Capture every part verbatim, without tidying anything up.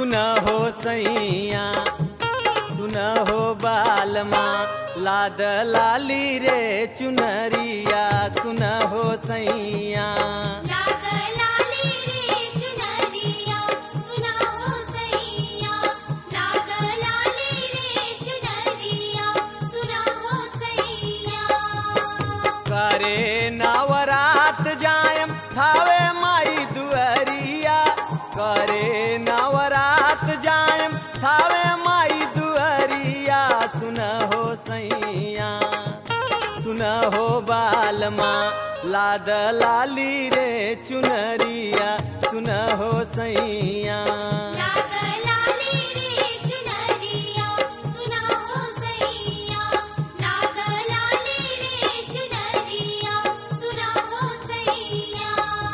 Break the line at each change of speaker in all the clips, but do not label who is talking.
सुना हो सैया सुना हो बालमा लाद लाली रे चुनरिया सुना हो सैया
लाद लाली रे चुनरिया सुना हो सैया लाद लाली रे चुनरिया सुना हो सैया
करे नवरात जायम थावे माई दुअरिया करे नवरात जायम थावे माई दुअरिया सुना हो सैया सुना हो बालमा लाद लाली रे चुनरिया सुना हो सैया
लाद लाली रे चुनरिया सुना हो सैया लाद लाली रे चुनरिया सुना हो सैया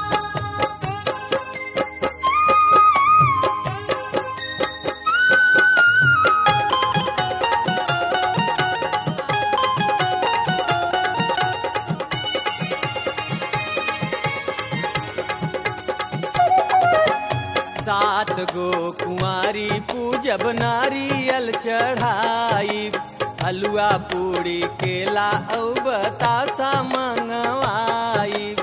सात गो कुंवारी पूजब नारियल चढ़ाई हलुआ पूड़ी केला औ बतासा मंगवाइब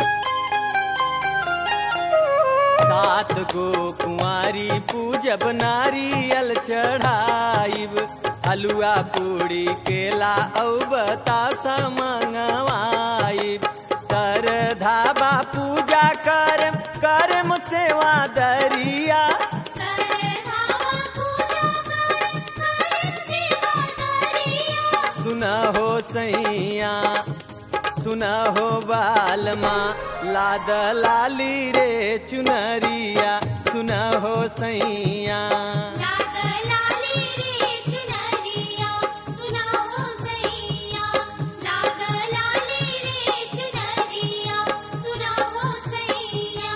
सात गो कुंवारी पूजब नारियल चढ़ाइब हलुआ पूड़ी केला औ बतासा मंगवाइब सरधाबा पूजा करम करम सेवा दरिया
सरधावा पूजा करम करम सेवा दरिया
सुना हो सैया सुना हो बालमा लाद लाली रे चुनरिया सुना हो सैया
लाद लाली रे चुनरिया सुना हो सैया लाद लाली रे चुनरिया सुना हो सैया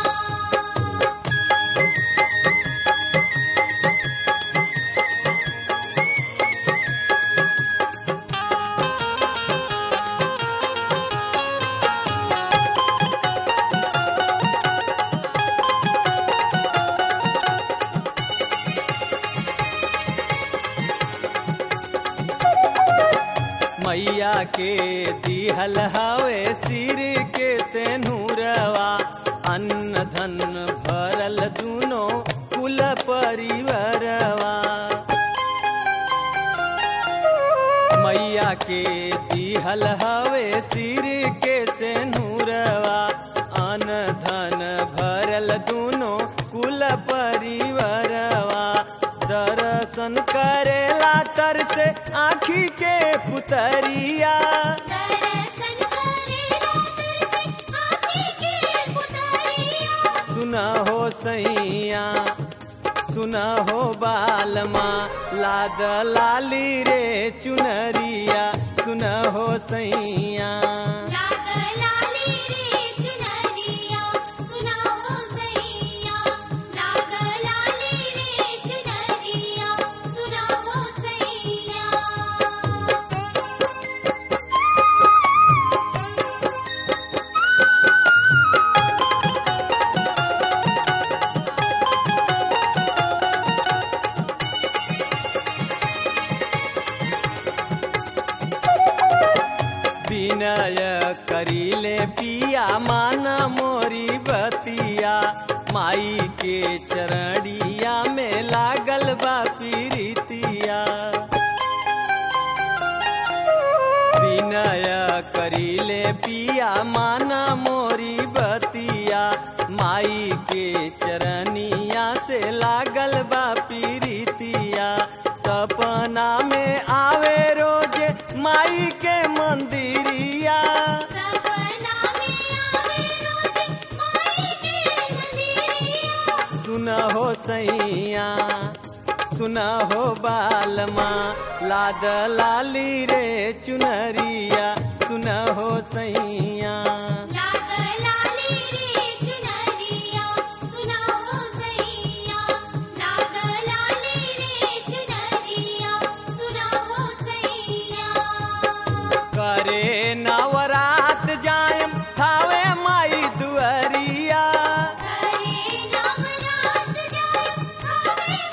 मैया के दिहल हवे सिर के सेनुरवा अन्न धन भरल दुनो कुल परिवारवा मैया के दिहल हवे सिर के सेनुरवा अन्न धन भरल दुनो कुल परिवारवा दर्शन करेला तर से आँखी के पुतरिया
दर्शन करेला तरसे आँखी के पुतरिया
सुना हो सैया सुना हो बालमा लाद लाली रे चुनरिया सुना हो सैया
लाद लाली रे चुनरिया सुना हो सैया लाद लाली रे चुनरिया सुना हो सैया
विनय करीले पिया माना मोरी बतिया माई के चरणिया में लागल बा पीरितिया विनय करीले पिया माना मोरी बतिया माई के चरणिया से लागल बा पीरितिया सपना में आवे रोज माई के मंदिरिया
सपना में आवे रोज माई के मंदिरिया
सुना हो सैया सुना हो बालमा लाद लाली रे चुनरिया सुना हो सैया
लाद लाली रे चुनरिया सुना हो सैया लाद लाली रे चुनरिया सुना हो सैया
करे नवरात जायम थावे माई दुअरिया
करे नवरात जाए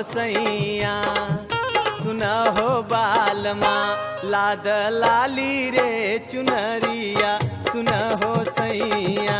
सैया सुना हो बालमा लाद लाली रे चुनरिया सुना हो सैया